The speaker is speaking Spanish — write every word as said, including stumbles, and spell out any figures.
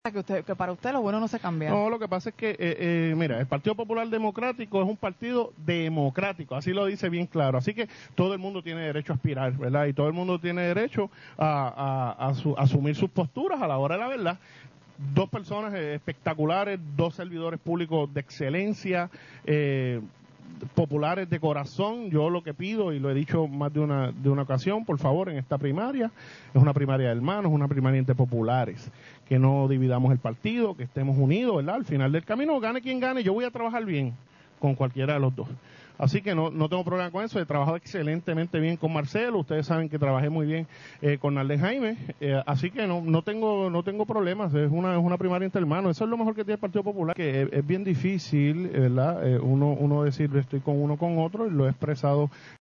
que usted que para usted lo bueno no se cambia. No, lo que pasa es que, eh, eh, mira, el Partido Popular Democrático es un partido democrático, así lo dice bien claro, así que todo el mundo tiene derecho a aspirar, ¿verdad? Y todo el mundo tiene derecho a, a, a, su, a asumir sus posturas a la hora de la verdad. Dos personas espectaculares, dos servidores públicos de excelencia, eh, populares de corazón. Yo lo que pido, y lo he dicho más de una de una ocasión, por favor, en esta primaria, es una primaria de hermanos, una primaria entre populares, que no dividamos el partido, que estemos unidos, ¿verdad? Al final del camino, gane quien gane, yo voy a trabajar bien con cualquiera de los dos. Así que no, no tengo problema con eso. He trabajado excelentemente bien con Marcelo. Ustedes saben que trabajé muy bien eh, con Arlen Jaime. Eh, así que no, no tengo, no tengo problemas. Es una, es una primaria entre hermanos. Eso es lo mejor que tiene el Partido Popular. Que es, es bien difícil, ¿verdad? Eh, uno, uno decir estoy con uno con otro, y lo he expresado